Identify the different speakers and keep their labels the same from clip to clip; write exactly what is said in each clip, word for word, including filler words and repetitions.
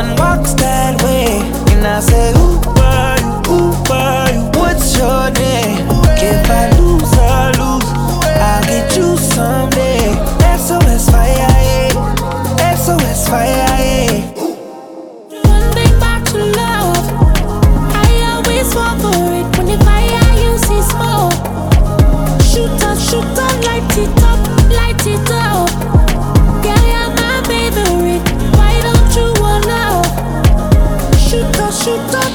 Speaker 1: one walks that way. And I say, who are you, who are you, what's your name? If I lose, I lose, I'll get you someday. S O S fire, yeah. S O S fire, yeah.
Speaker 2: One thing back to love, I always fall for it. When the fire you see smoke, shoot up, shoot up, light it up, light it up. Girl, you're my favorite. Why don't you wanna shoot up, shoot up?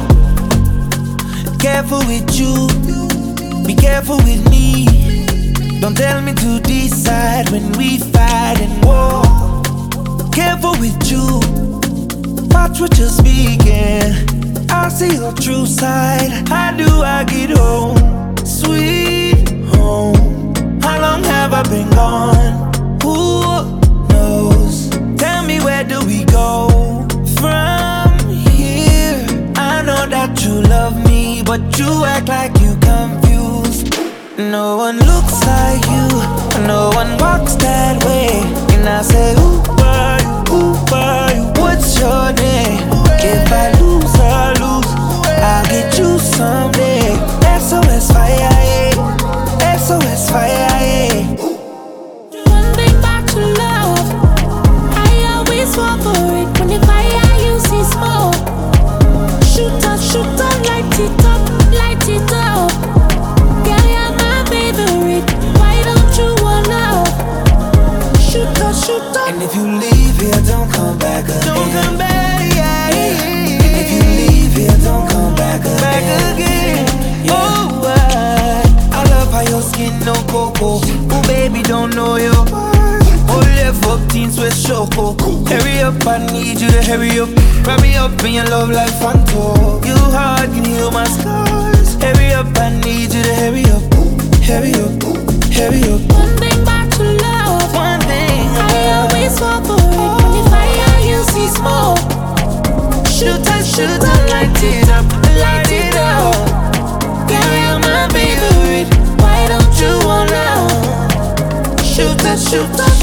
Speaker 1: Careful with you, be careful with me. Don't tell me to decide when we fight and war. Careful with you, watch what you're speaking. I see your true side. How do I get home? Sweet home. How long have I been gone? Who knows? Tell me, where do we go from here? I know that you love me, but you act like you confused. No one looks like you, no one walks that way. And I say, who are you, who are you, what's your name? If I lose, I lose, I'll get you someday. S O S fire, yeah. S O S fire, yeah.
Speaker 2: One thing back to love, I always fall for it. When the fire you see smoke, shoot up, shoot up, light it up, light it up. Girl, you're my favorite. Why don't you wanna shoot up, shoot up?
Speaker 1: And if you leave here, don't come back again.
Speaker 3: Don't come back, yeah.
Speaker 1: And if you leave here, don't come back again.
Speaker 3: Back again.
Speaker 1: Yeah. Oh, I, I love how your skin no cocoa. Oh, baby, don't know you. Oh, left up teens with choco. Hurry up, I need you to hurry up. Wrap me up in your love like Fanto. You heart can heal my scars. Hurry up, I need you to hurry up. Hurry up, hurry up.
Speaker 2: One thing back to love,
Speaker 1: One thing
Speaker 2: I always fall for it. When the fire you see smoke,
Speaker 1: shoot up, shoot up, light it up, light it up. Girl, you're my favorite. Why don't you wanna shoot up, shoot up?